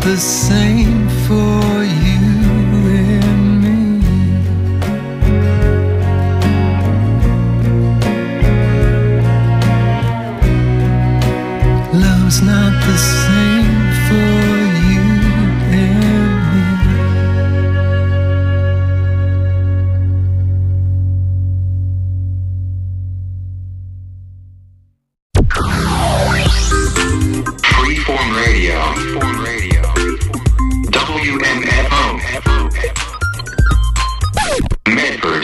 the same for you and me. Love's not the same for you and me. Freeform Radio. WMFO. Medford.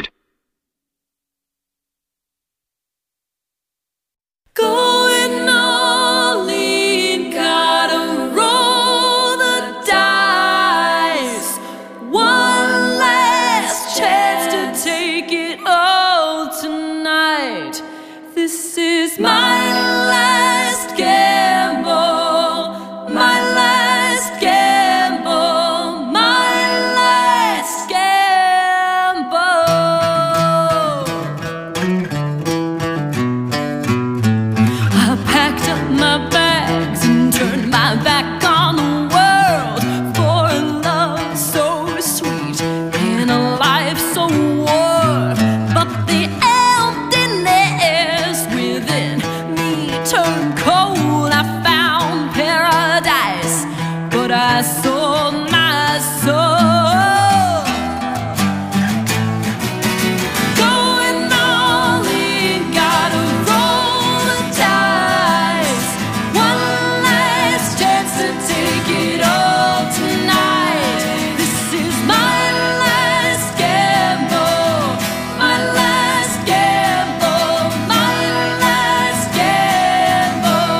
Going all in, gotta roll the dice. One last chance to take it all tonight. This is my last gamble, my last gamble, my last gamble. I packed up my bags and turned my back on the world for a love so sweet and a life so warm. But the emptiness within me turned cold. I found paradise, but I sold my soul. Going all in, gotta roll the dice. One last chance to take it all tonight. This is my last gamble, my last gamble, my last gamble.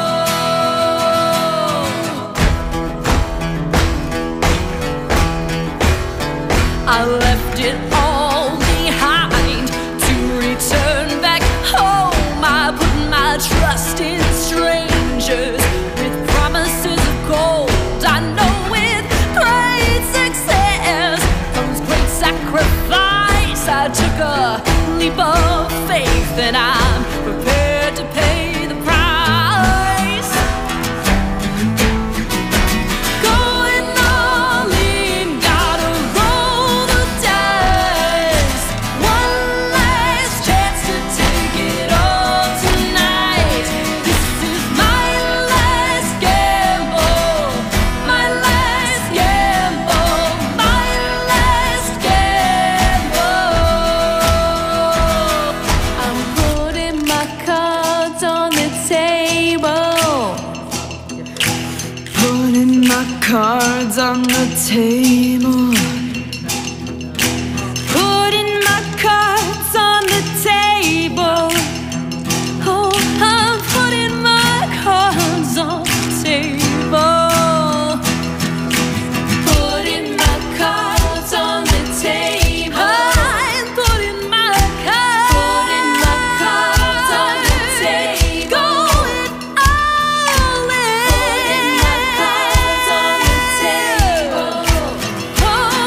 I left it all behind to return back home. I put my trust in strangers with promises of gold. I know with great success comes great sacrifice. I took a leap of faith and I'm prepared to pay the price. Going all in, gotta roll the dice. One last chance to take it all tonight. This is my last gamble, my last gamble, my last gamble. I'm putting my cards on the table, putting my cards on the table, putting my cards on the table. Oh, I'm putting my cards on the table, putting my cards on the table. I'm putting my cards on the table. Going all in. Putting my cards on the table. Oh,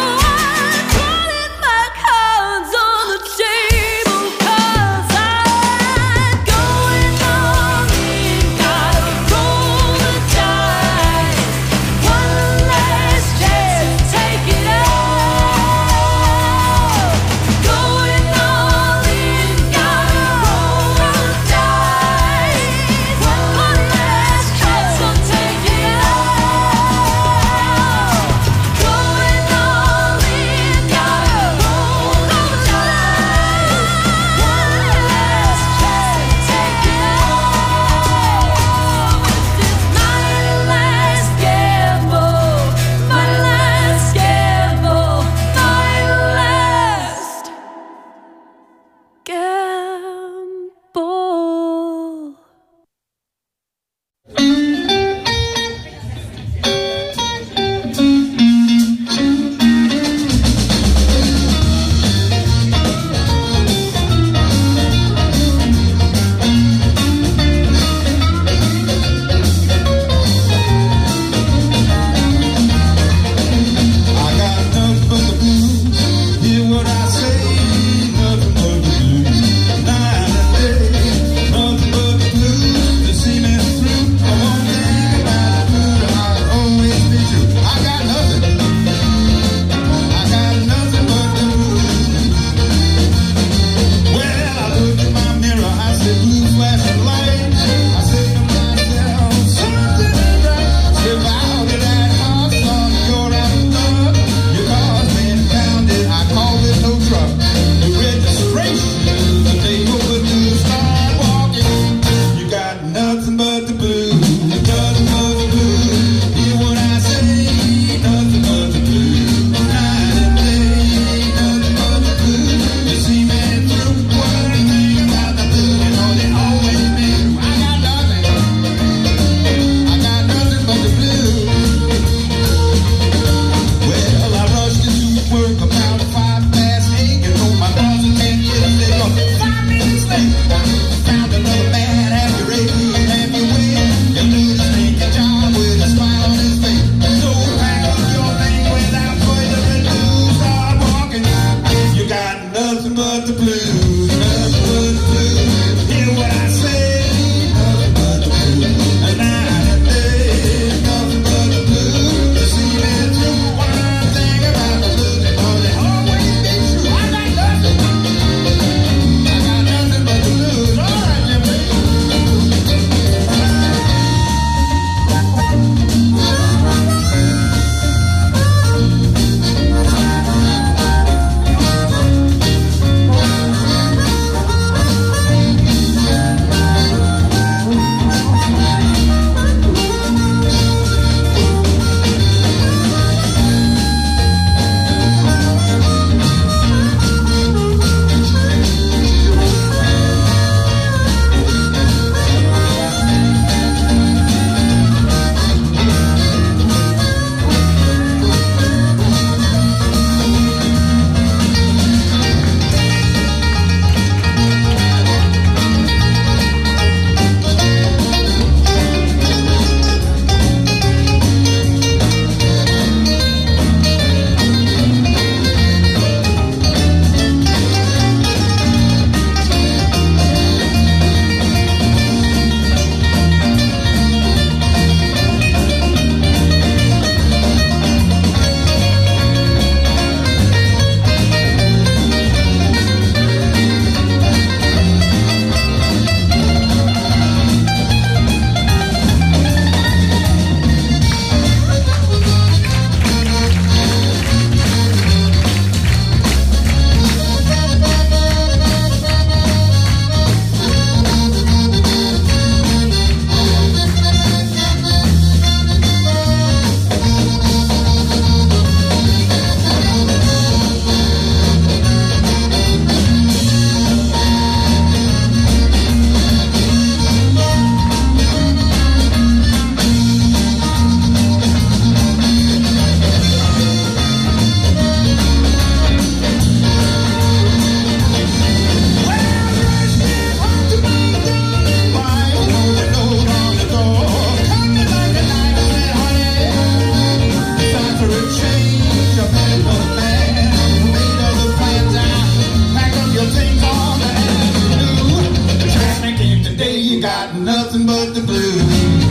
nothing but the blues.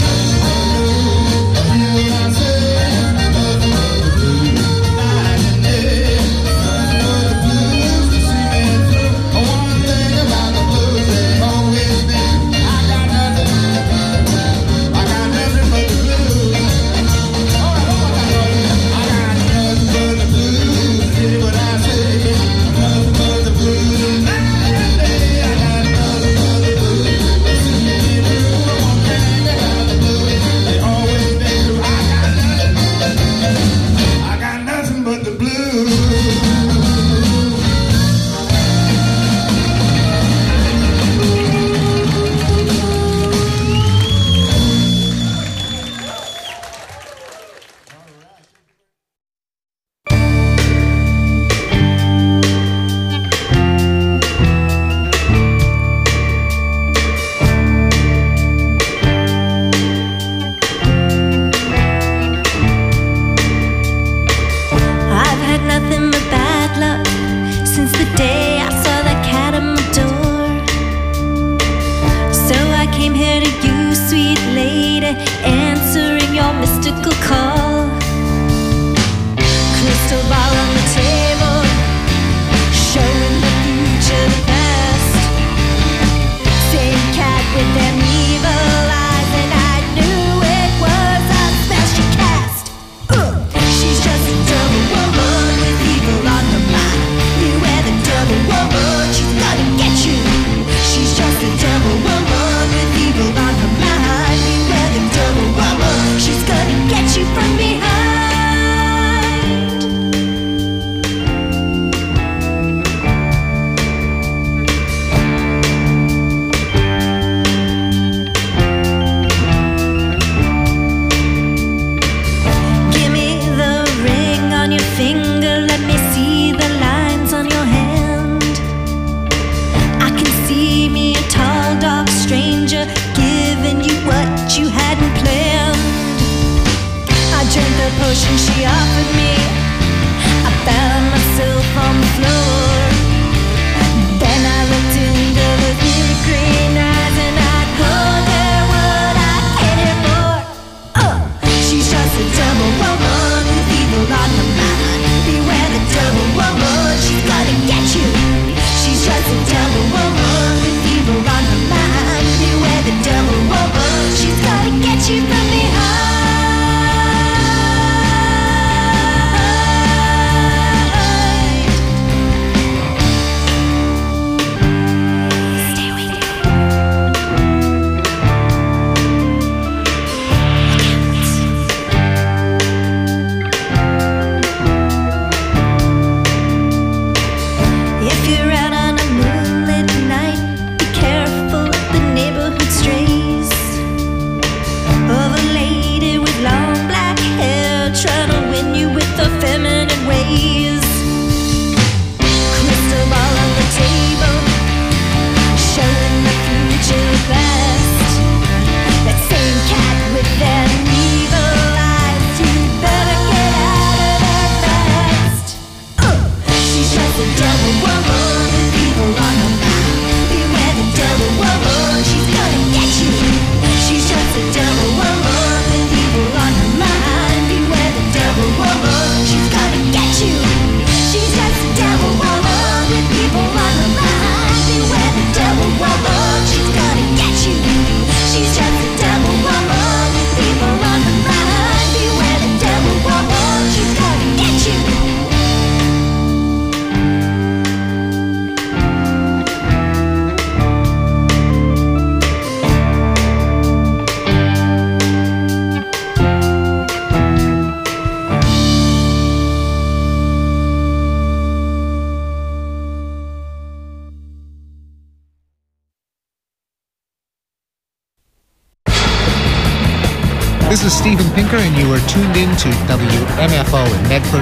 This is Steven Pinker, and you are tuned in to WMFO in Medford,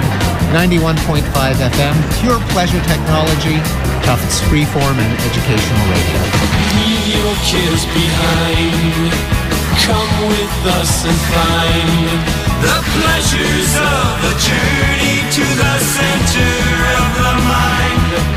91.5 FM, pure pleasure technology, Tufts freeform and educational radio. Leave your kids behind. Come with us and find the pleasures of a journey to the center of the mind.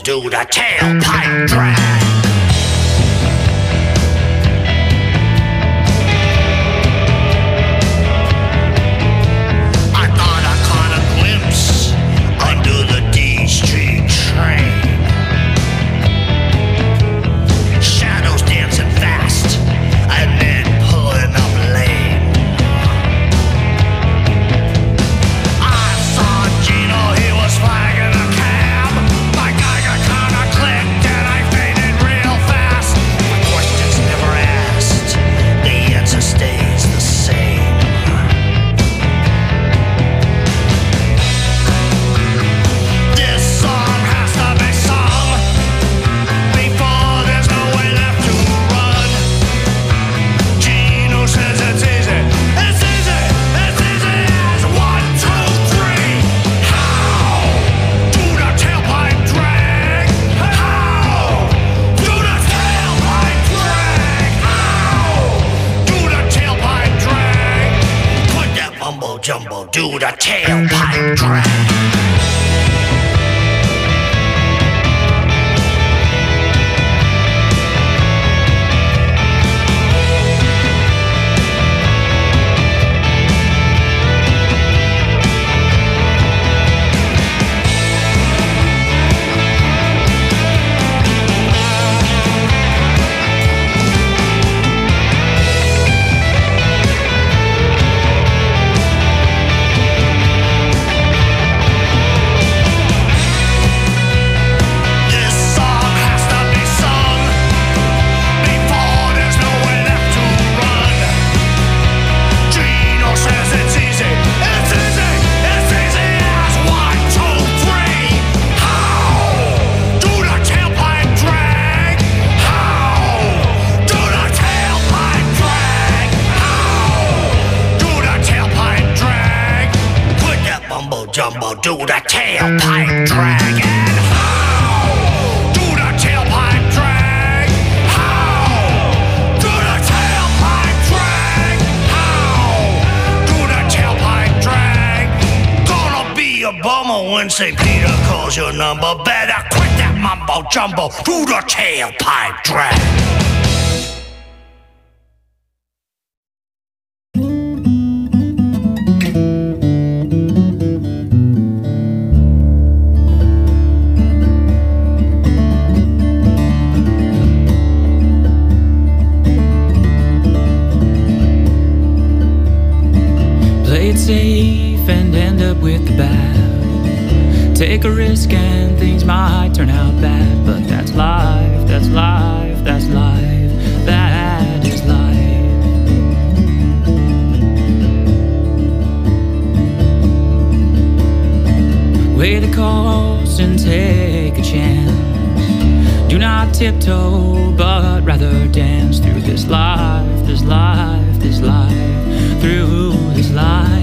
do the tailpipe drag. I thought I caught a glimpse under the D Street train. Shadows dancing fast and then pulling up lane. I saw Gino, he was flagging a cab. My Geiger kinda clicked and I faded real fast. My question's never asked, the answer stays the same. This song has to be sung before there's no way left to run. Gino says it's easy. It's easy. It's easy as 1, 2, 3. How do the tailpipe drag? How do the tailpipe drag? How do the tailpipe drag? Put that mumbo jumbo, do the tailpipe drag. This song has to be sung before there's no way left to run. Gino says it's easy. It's easy. It's easy as 1, 2, 3. How do the tailpipe drag? How do the tailpipe drag? How do the tailpipe drag? Put that mumbo jumbo, do the tailpipe drag. And how do the tailpipe drag? How do the tailpipe drag? How do the tailpipe drag? Gonna be a bummer when St. Peter calls your number. Better quit that mumbo jumbo, do the tailpipe drag. Play it safe and end up with the bad. Take a risk and things might turn out bad, but that's life, that's life, that's life, that is life. Weigh the cost and take a chance. Do not tiptoe, but rather dance through this life, this life, this life, through this life.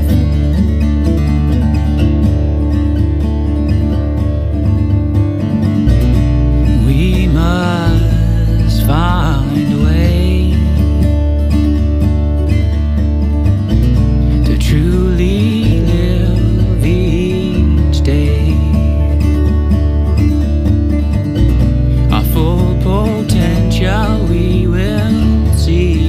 We must find a way to truly live each day. Our full potential we will see.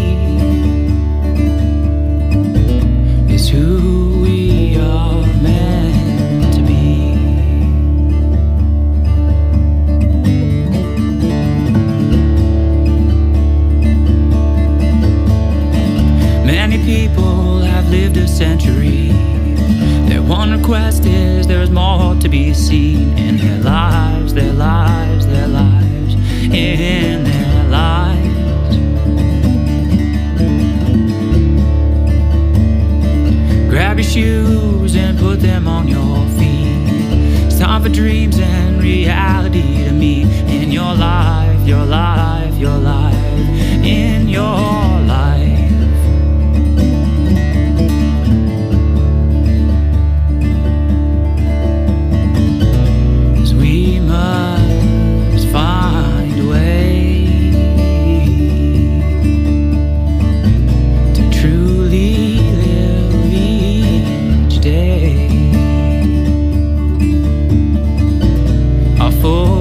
Is who we are meant to be. Many people have lived a century. Their one request is there's more to be seen in their lives, their lives, their lives, in their lives. Grab your shoes and put them on your feet. It's time for dreams and reality to meet in your life, your life, your life, in your life. 'Cause we must find a way to truly live each day.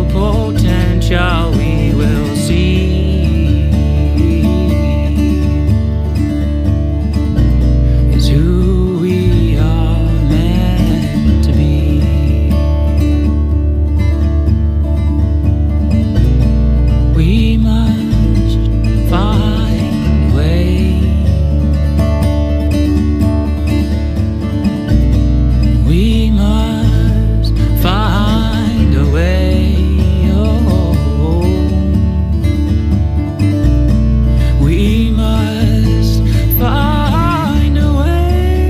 potential we will see is who we are meant to be. We must find a way. We must find a way. Oh, we must find a way.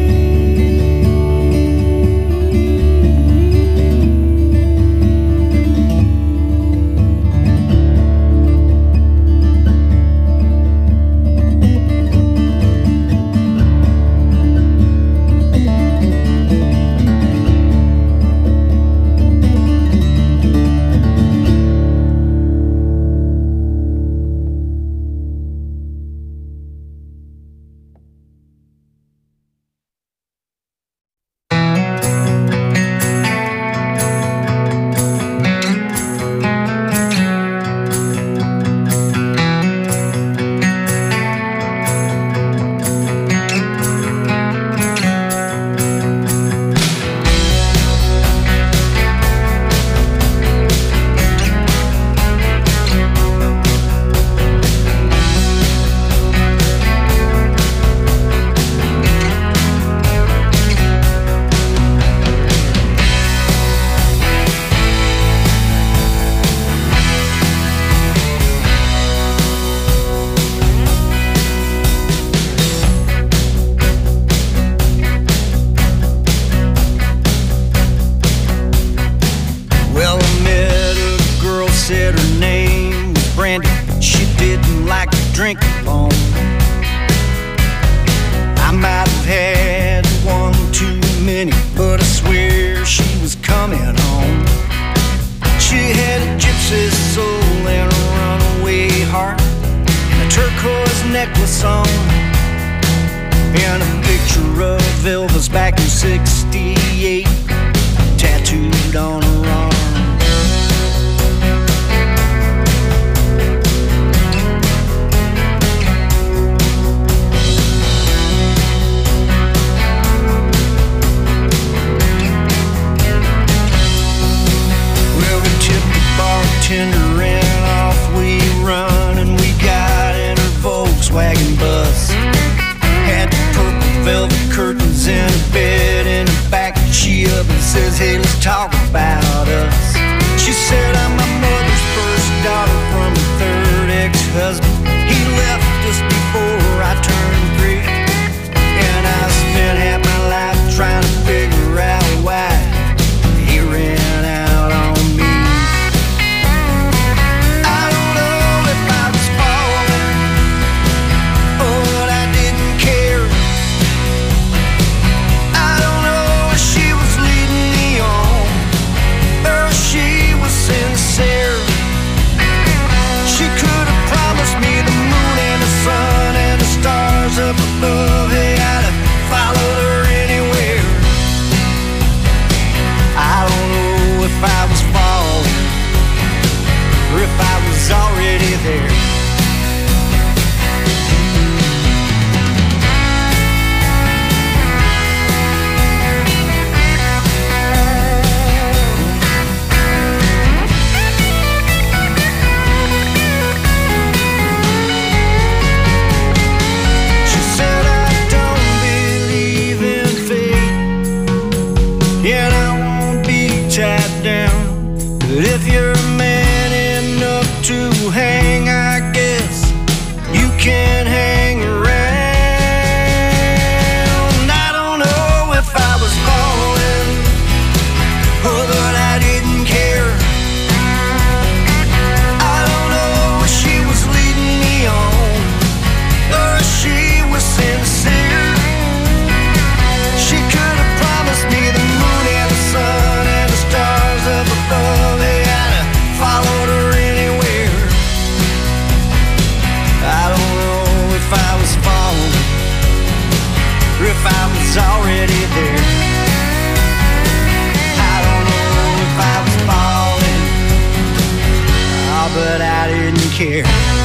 Well, I met a girl, said her name was Brandy. She didn't like to drink alone. I might have had one too many, but I swear she was coming home. She had a gypsy soul and a runaway heart, and a turquoise necklace on, and a picture of Elvis back in '68 tattooed on her arm. Well, we tipped the bartender and off we run, and we got in her Volkswagen bus. Had purple velvet curtains and a bed in the back. She up and says, hey, let's talk about us. She said, I'm my mother's first daughter from a third ex-husband. He left us before I turned 3, and I spent half my life trying to figure out why he ran out on me. I don't know if I was falling or that I didn't care. I don't know if she was leading me on or if she was sincere. She could have promised me the moon and the sun and the stars up above. Hey, I'd have followed her anywhere. I don't know if I was falling or if I was already there. She said, I don't believe in fate, yet I won't be tied down. But if you're man enough to hang, I guess you can hang around. I don't know if I was falling or that I didn't care. I don't know if she was leading me on or if she was sincere. She could have promised me the moon and the sun and the stars up above. Hey, I'd have followed her anywhere. but I didn't care.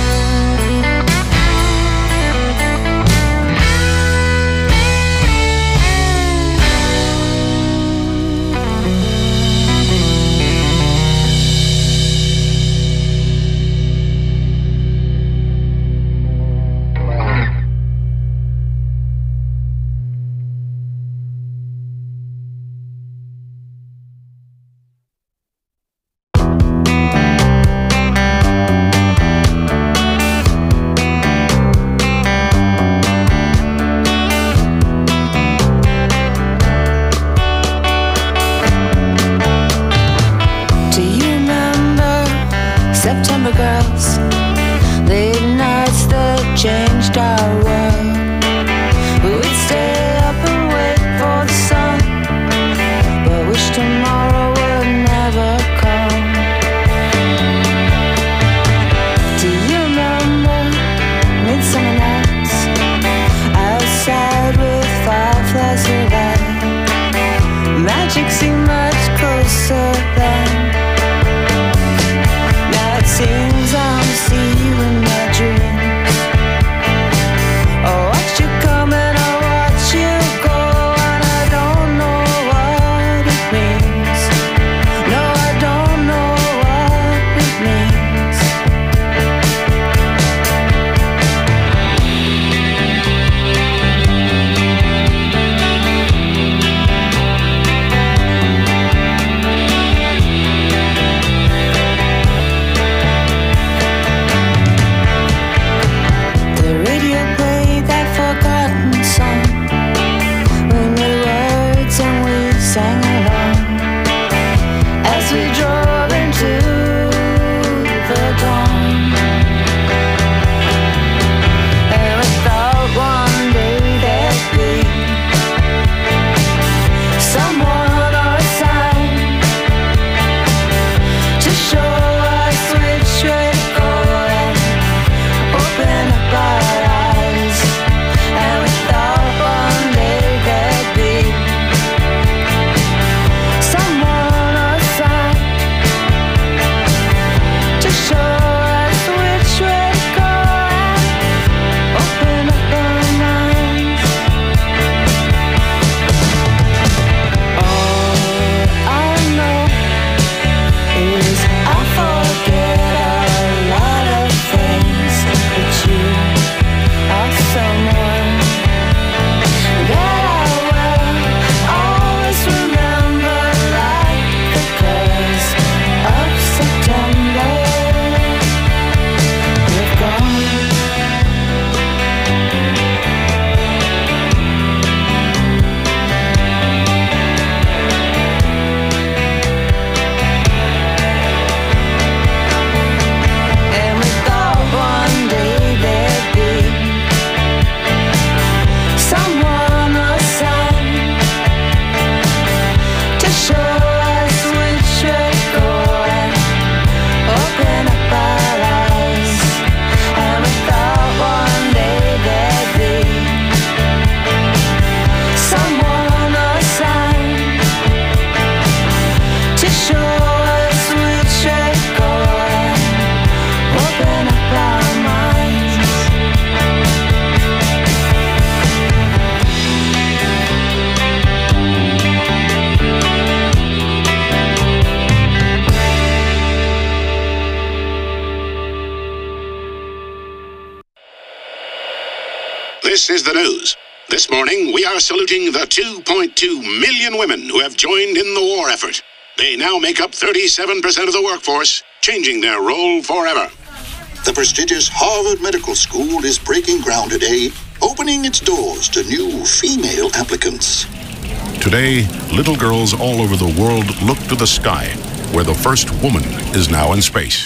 This is the news. This morning, we are saluting the 2.2 million women who have joined in the war effort. They now make up 37% of the workforce, changing their role forever. The prestigious Harvard Medical School is breaking ground today, opening its doors to new female applicants. Today, little girls all over the world look to the sky, where the first woman is now in space.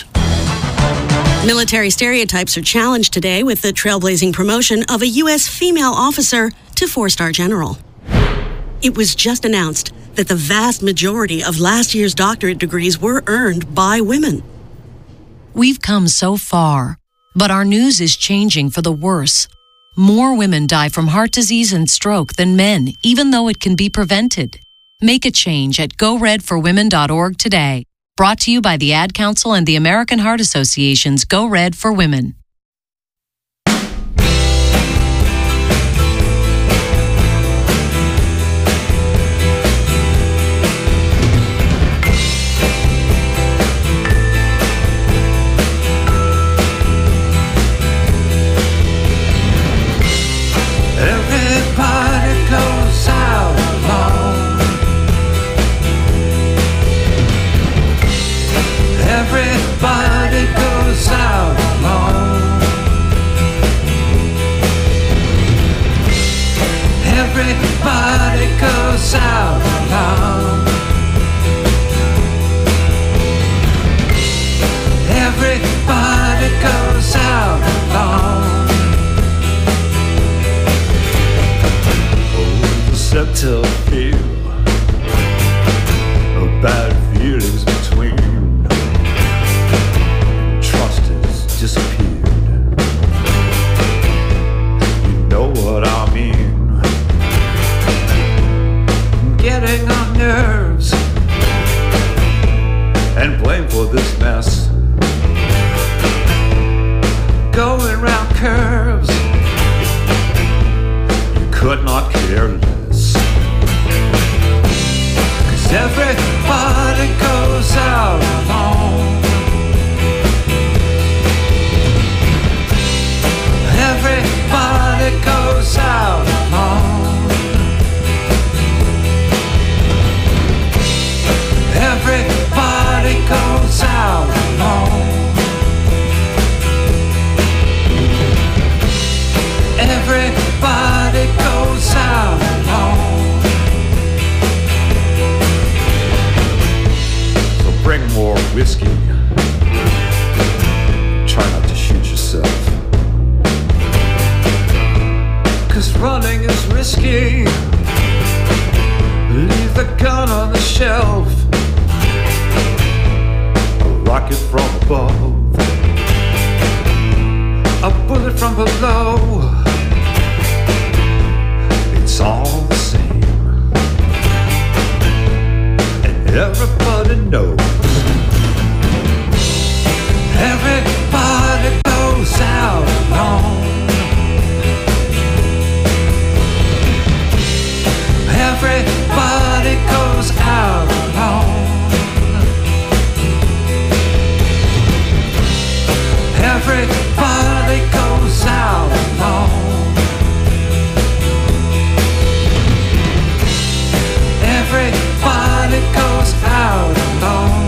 Military stereotypes are challenged today with the trailblazing promotion of a U.S. female officer to 4-star general. It was just announced that the vast majority of last year's doctorate degrees were earned by women. We've come so far, but our news is changing for the worse. More women die from heart disease and stroke than men, even though it can be prevented. Make a change at GoRedForWomen.org today. Brought to you by the Ad Council and the American Heart Association's Go Red for Women. Everybody goes out alone. Everybody goes out alone. Everybody goes out alone. Everybody goes out alone. Subtle feel of bad feelings between. Trust has disappeared. You know what I mean. Getting on nerves and blame for this mess. Going round curves. You could not care less. Everybody goes out alone. Everybody goes out alone. Everybody goes out alone. Everybody goes out alone. Bring more whiskey. Try not to shoot yourself. 'Cause running is risky. Leave the gun on the shelf. A rocket from above. A bullet from below. It's all the same. And everybody knows. Everybody goes out alone. Everybody goes out alone. Everybody goes out alone. Everybody goes out alone.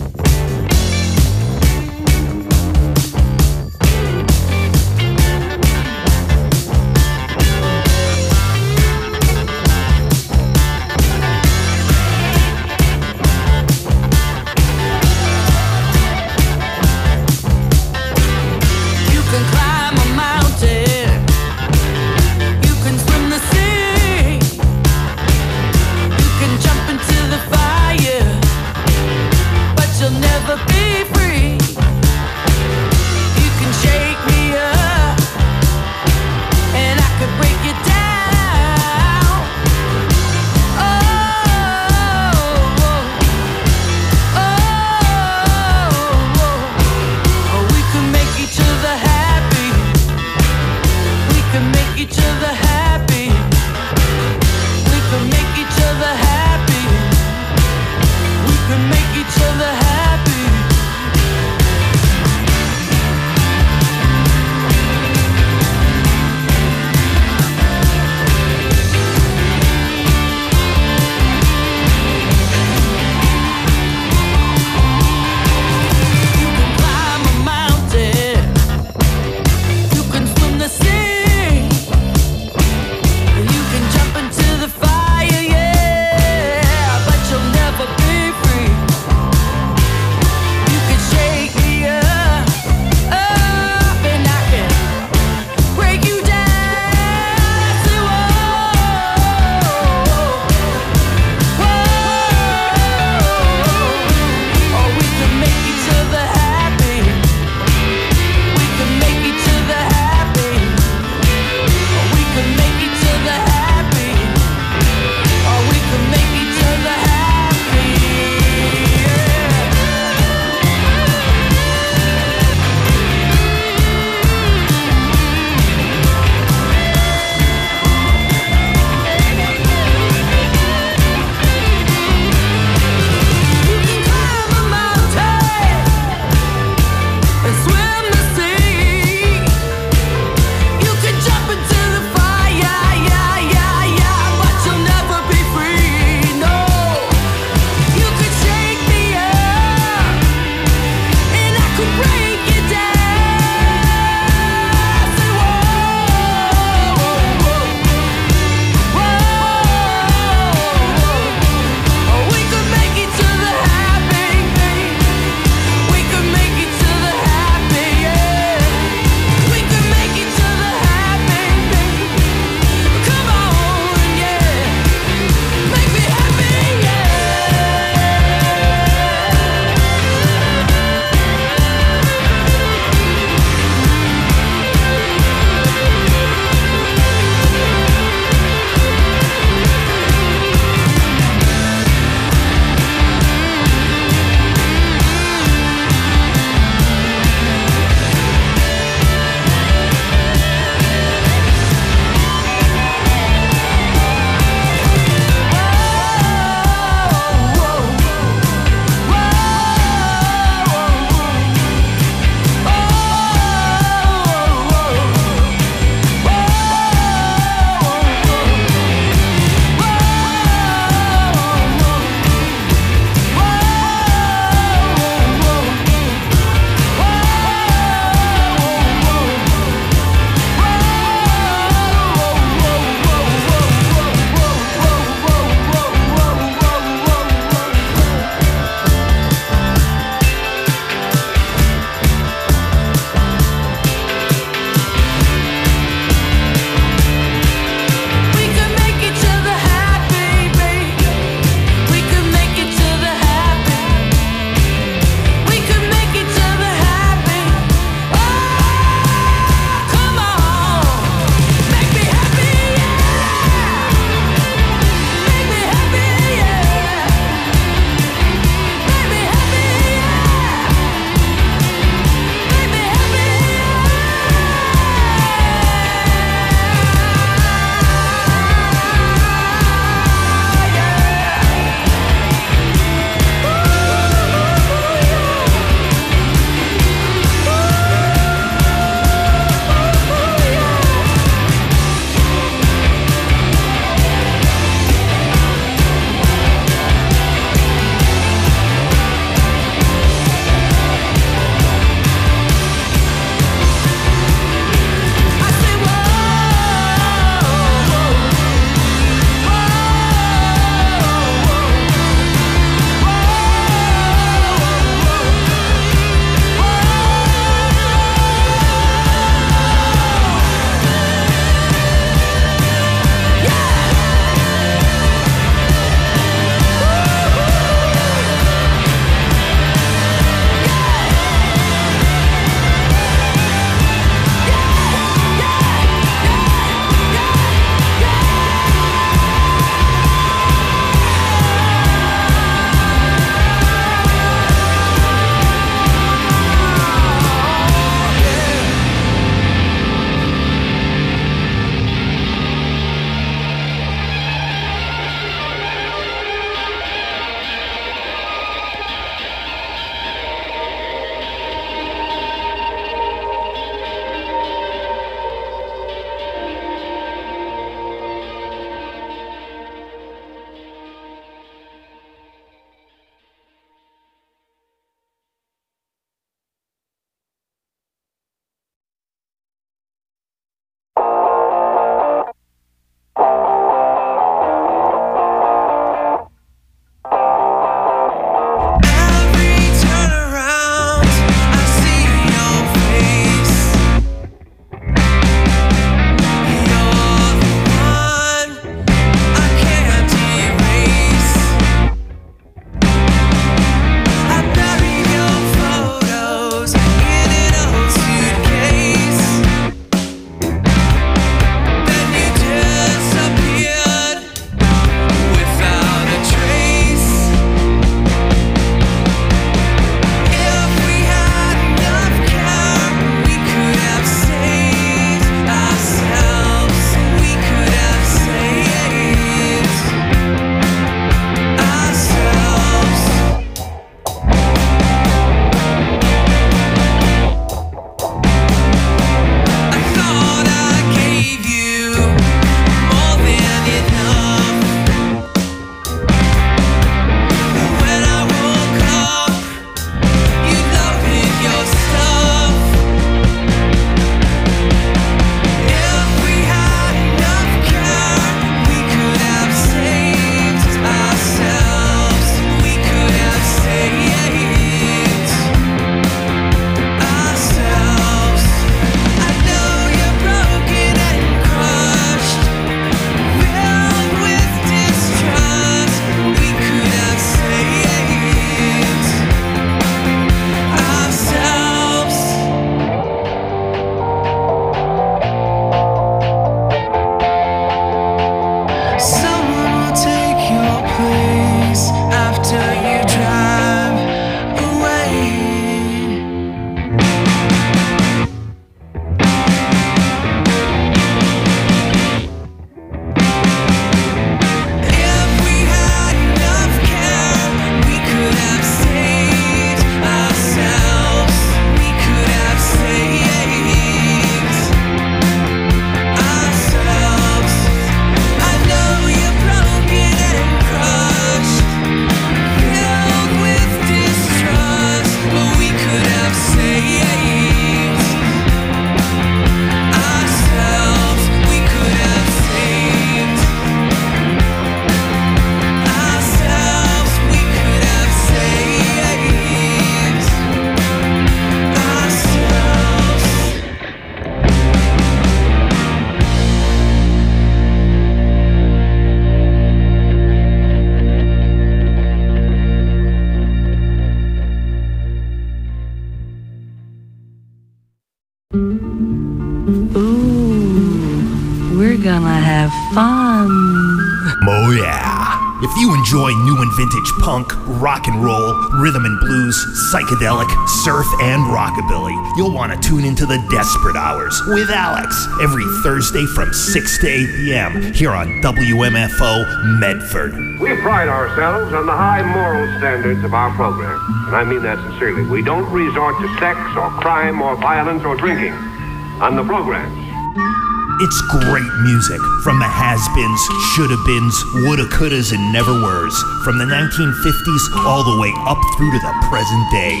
gonna have fun. Oh yeah. If you enjoy new and vintage punk, rock and roll, rhythm and blues, psychedelic, surf, and rockabilly, you'll want to tune into the Desperate Hours with Alex every Thursday from 6 to 8 p.m. here on WMFO Medford. We pride ourselves on the high moral standards of our program, and I mean that sincerely. We don't resort to sex or crime or violence or drinking on the programs. It's great music from the has-beens, shoulda-beens, woulda-couldas, and never-weres, from the 1950s all the way up through to the present day.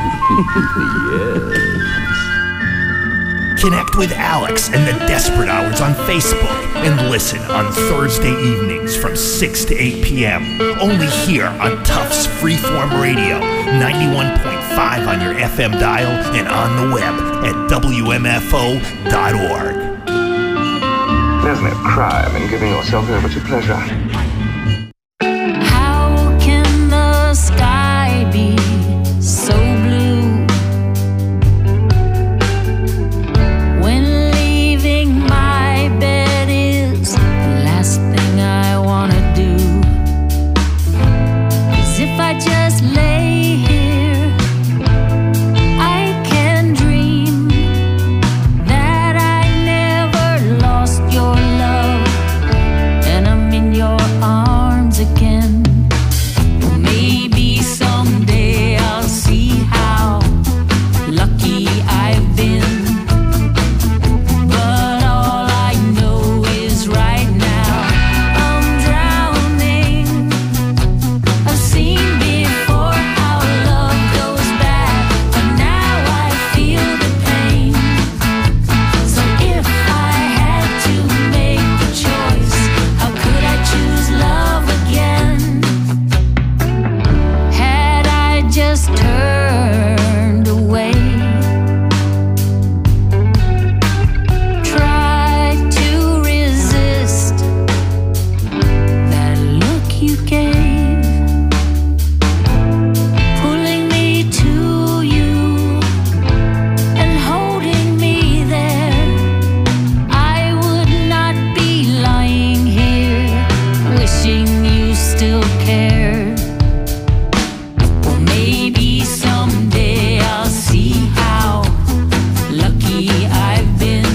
Yes. Connect with Alex and the Desperate Hours on Facebook and listen on Thursday evenings from 6 to 8 p.m. only here on Tufts Freeform Radio, 91.5 on your FM dial and on the web at WMFO.org. There's no crime in giving yourself over to pleasure. How can the sky be so blue when leaving my bed is the last thing I want to do? 'Cause if I just lay here, I can dream that I never lost your love, and I'm in your arms again. Maybe someday I'll see how lucky I've been, but all I know is right now I'm drowning. I've seen before how love goes bad, but now I feel the pain. So if I had to make the choice, how could I choose love again? Had I just turned away, tried to resist that look you gave, pulling me to you and holding me there, I would not be lying here wishing you still cared. Or maybe someday I'll see how lucky I've been,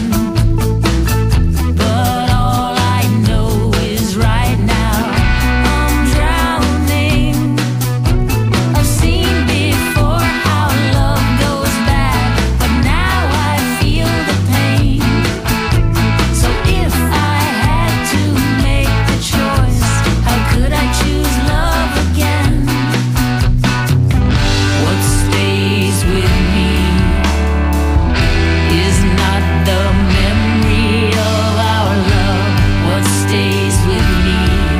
but all I know is right now I'm drowning. I've seen before how love goes bad, but now I feel the pain. So if I had to make the choice, how could I choose love again? What stays with me is not the memory of our love. What stays with me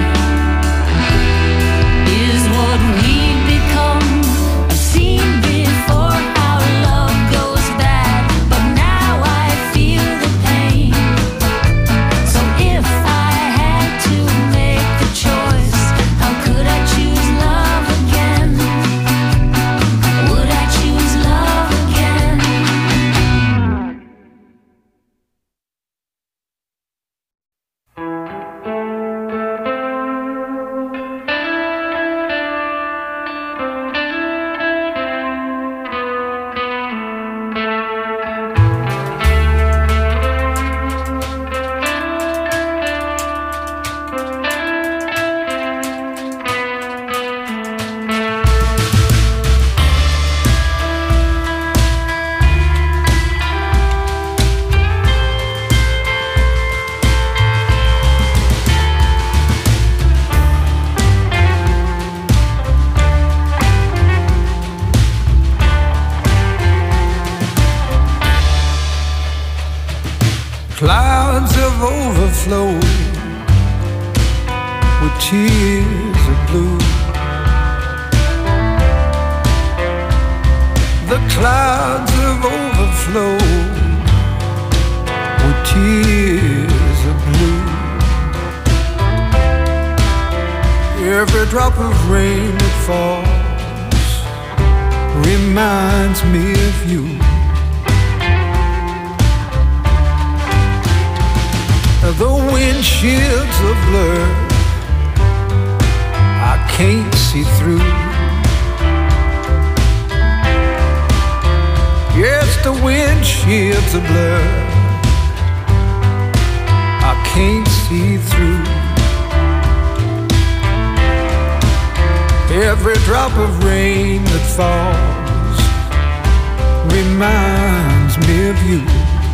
is what we've become. I've seen before how love goes bad, but now I feel the pain. So if I had to make the choice, how could I choose love again? Would I choose love again? Clouds have overflowed with tears of blue. The clouds have overflowed with tears of blue. Every drop of rain that falls reminds me of you. The wind ships a blur. I can't see through. Every drop of rain that falls reminds me of you.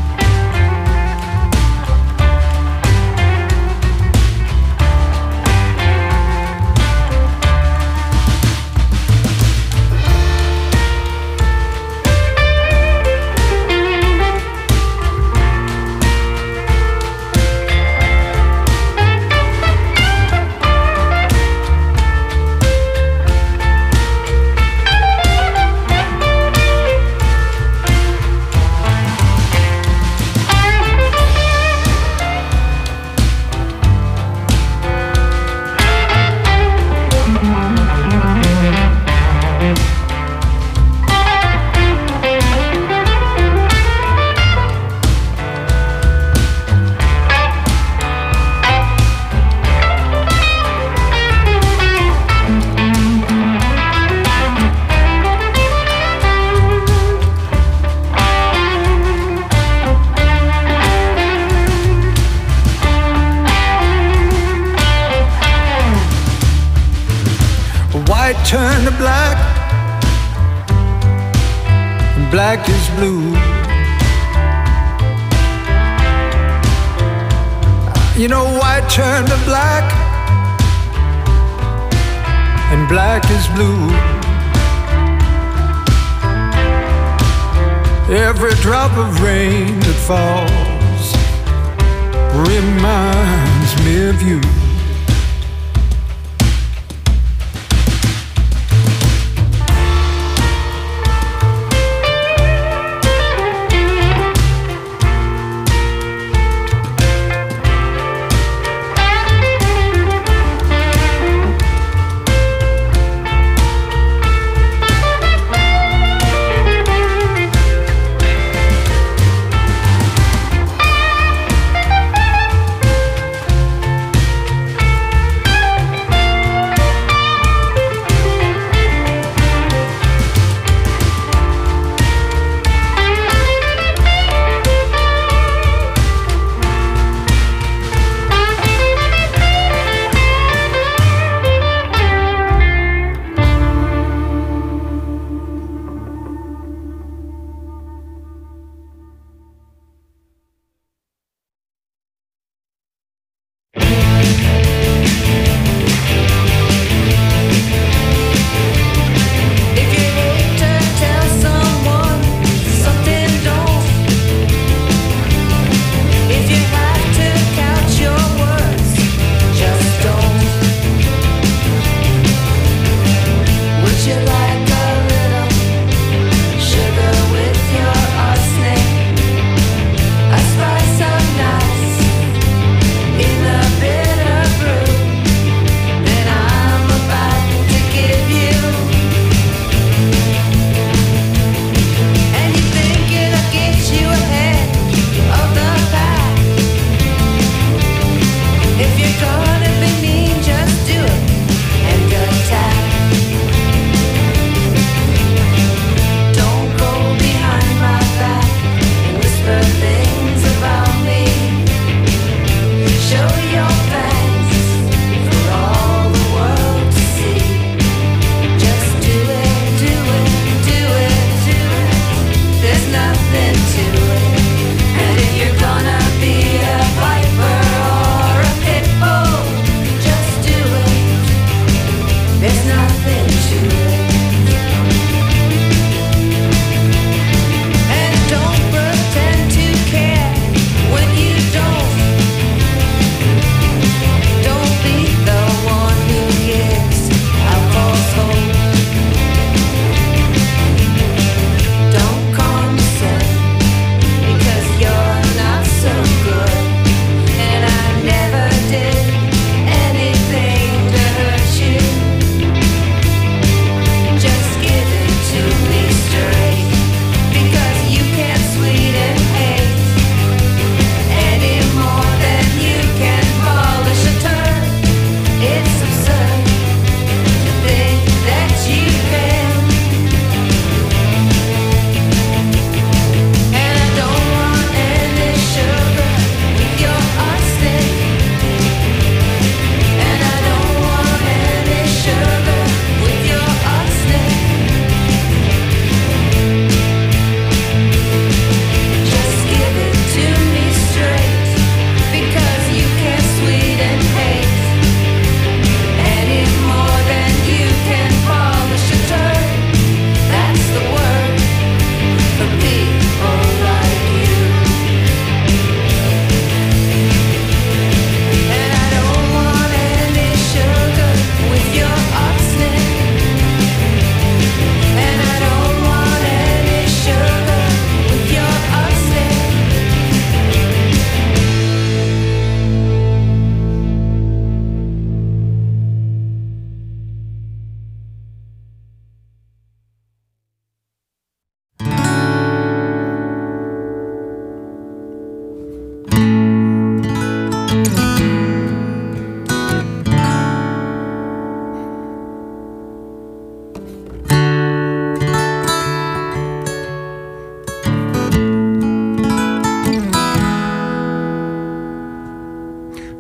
Turn to black, and black is blue. You know, white turned to black, and black is blue. Every drop of rain that falls reminds me of you.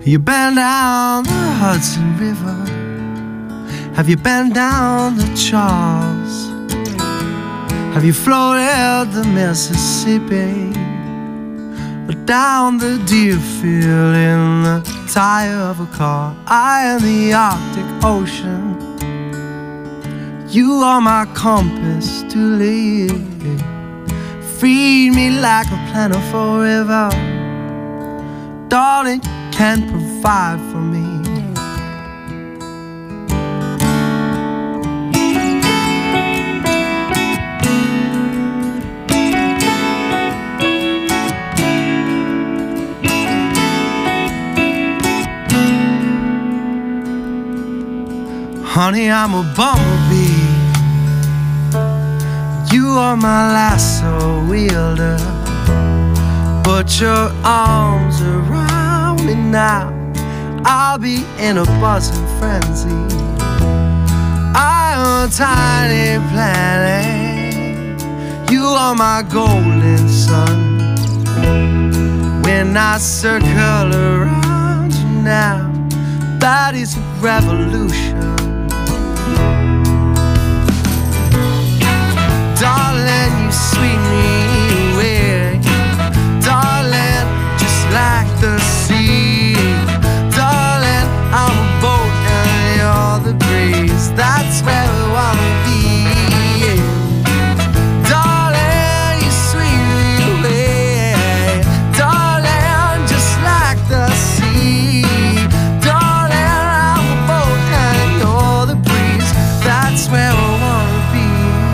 You been down the Hudson River? Have you been down the Charles? Have you floated the Mississippi? Or down the Deerfield in the tire of a car? I in the Arctic Ocean. You are my compass to lead. Feed me like a plentiful river. Darling, you can provide for me. Honey, I'm a bumblebee. You are my lasso wielder. Put your arms around me now. I'll be in a buzzing frenzy. I am a tiny planet. You are my golden sun. When I circle around you now, that is a revolution. Darling, you sweet me away. Darling, just like the sea. Darling, I'm a boat and you're the breeze. That's where we wanna be. Darling, you sweet me away. Darling, just like the sea. Darling, I'm a boat and you're the breeze. That's where we wanna be.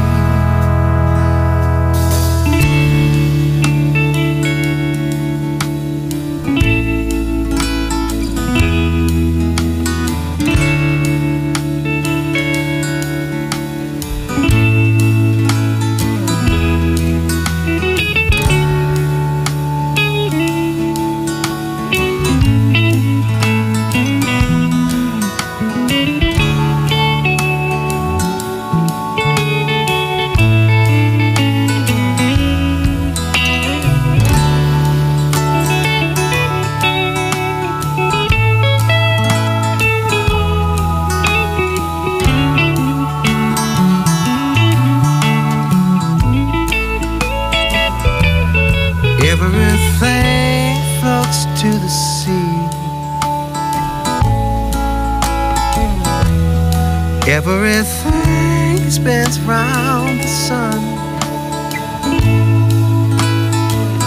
Everything floats to the sea. Everything spins round the sun.